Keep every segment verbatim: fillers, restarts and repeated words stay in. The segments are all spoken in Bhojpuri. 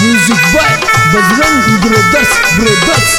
Music by Bajrang brothers brothers.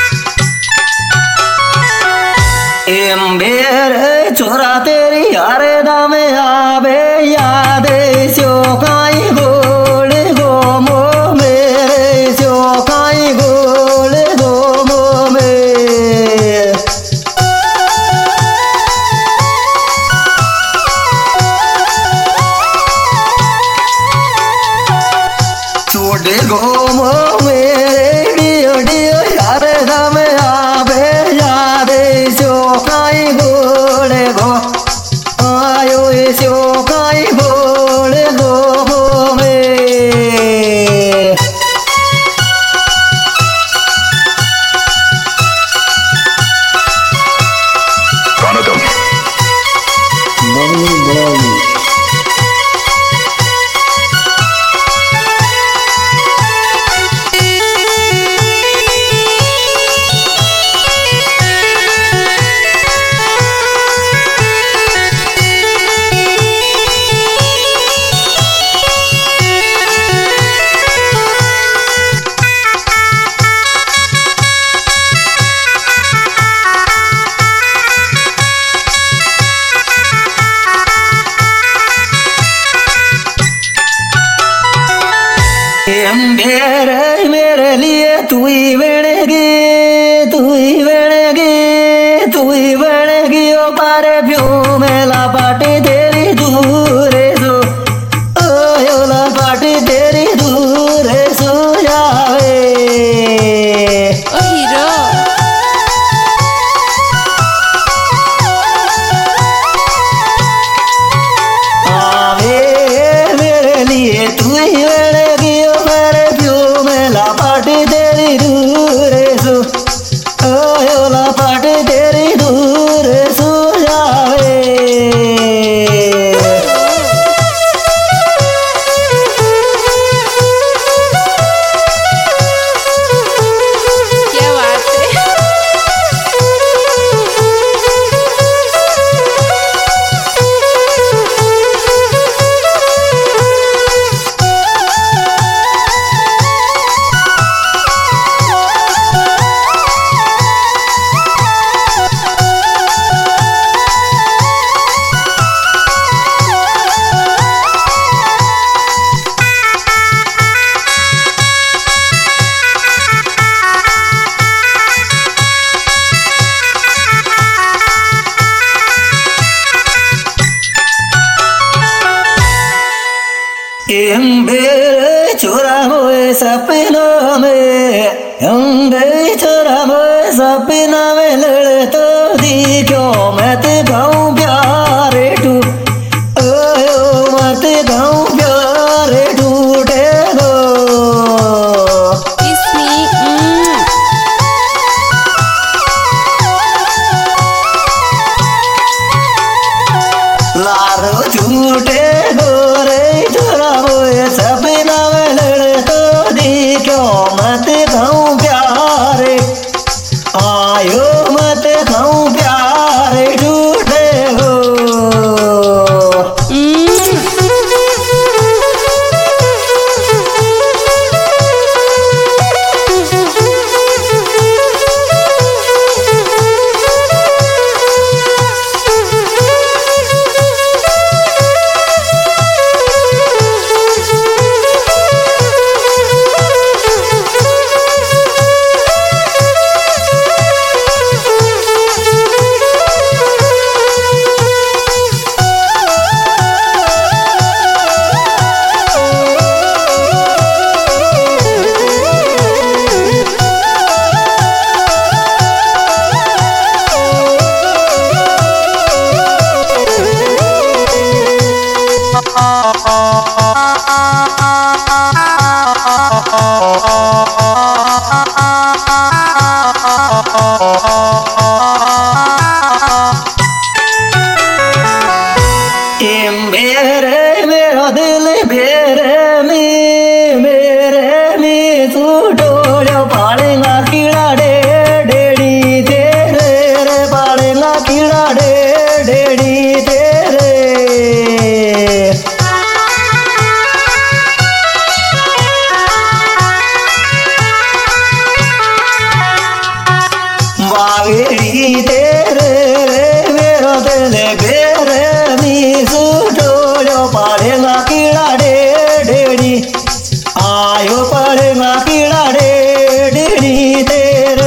मेरे छोरा तेरी यारे दाम आवे याद सो काई गोल गोमो मेरे सो काई गोल गोमो में छोटे गोमो मेरे डियो डियो यारे दाम आवे याद सो काई गोल गो आयो सो काई गोल गोमो में Kanadam. Money, money. मेरे मेरे लिए तू ही बनेगी तू ही बनेगी तू ही बनेगी ओ पारे प्यो मेला पाटी तेरी दूर सो ओ ला पाटी तेरी दूर सो जावे ओ हीरो आवे मेरे लिए तू ही बनेगी ओ पारे प्यो मेला पाटी तेरी दूर सो ओ ला पाटी तेरी दूर सो जावे क्या बात है। मेरे छोरा मोए सपना में मेरे छोरा मोए सपना में लड़ तो दी क्यों मैं ते गाऊं प्यारे टू ओ मत गाऊं प्यारे टूटे गो Kiss me. Mm. लारो झूठे गोरे छोरा मोए सपना में लड़ तो दी क्यों मत गाऊं प्यारे आयो मत गाऊं प्यारे झूठे हो आयो पड़ेगा पीड़ा डेढ़ी तेरे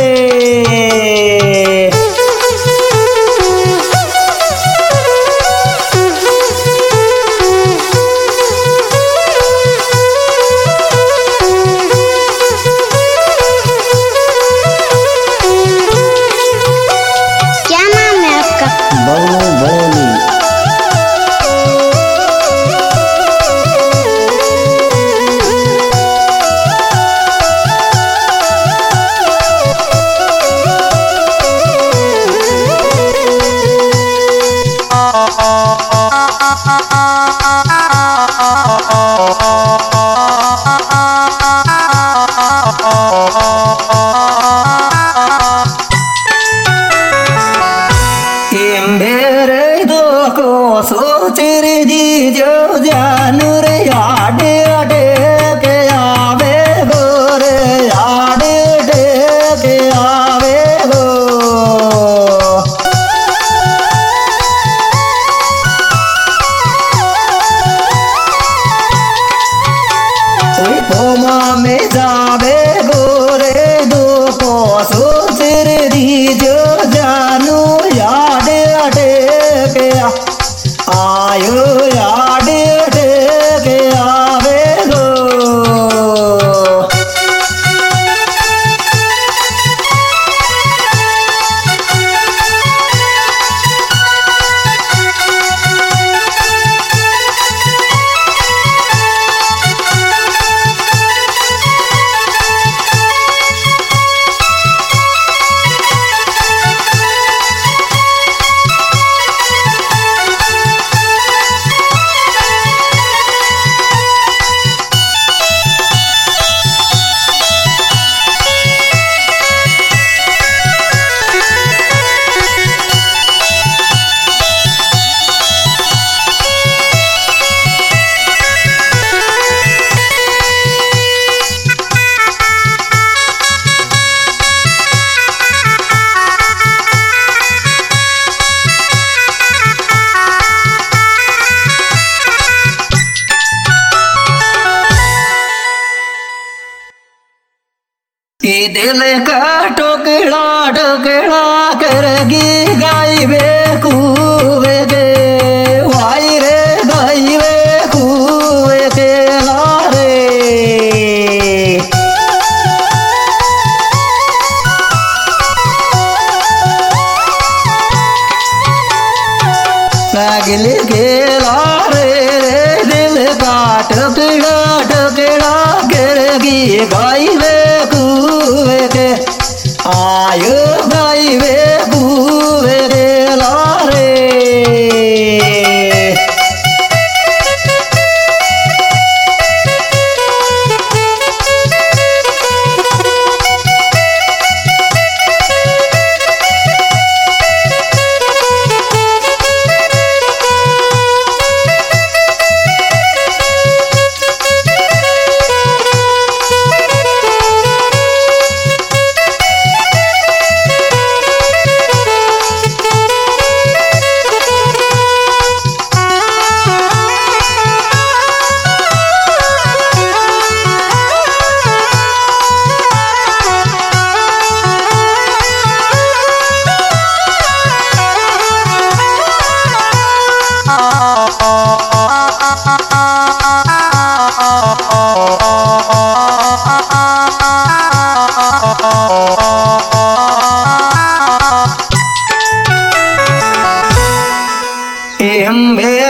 सोचरे जी जो जानू रे आडे आडे के आवे गो रे आडे आडे के आवे गो कोई पोमा में जावे गो रे दो को सोचरे जी जो जानू आडे आडे के आयो आडे आडे के आवे गो कि दिल का टोकड़ा टोकड़ा करगी गाई वे कुवे के वाई रे गाई वे कुवे के लारे नागिल के लारे रे दिल का टोकड़ा टोकड़ा करगी गाई वे आयो गाई वे कुवे रे लारे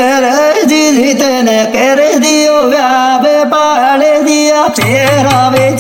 कर दियो व्यावे पाले दिया फेरावे